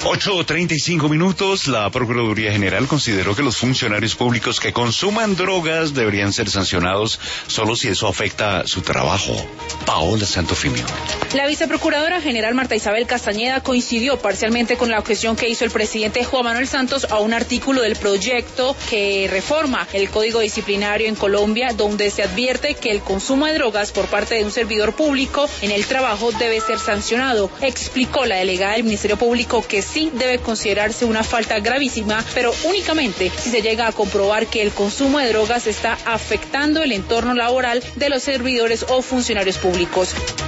8:35. La Procuraduría General consideró que los funcionarios públicos que consuman drogas deberían ser sancionados solo si eso afecta su trabajo. Paola Santofimio. La viceprocuradora general Marta Isabel Castañeda coincidió parcialmente con la objeción que hizo el presidente Juan Manuel Santos a un artículo del proyecto que reforma el Código Disciplinario en Colombia, donde se advierte que el consumo de drogas por parte de un servidor público en el trabajo debe ser sancionado. Explicó la delegada del Ministerio Público que sí debe considerarse una falta gravísima, pero únicamente si se llega a comprobar que el consumo de drogas está afectando el entorno laboral de los servidores o funcionarios públicos.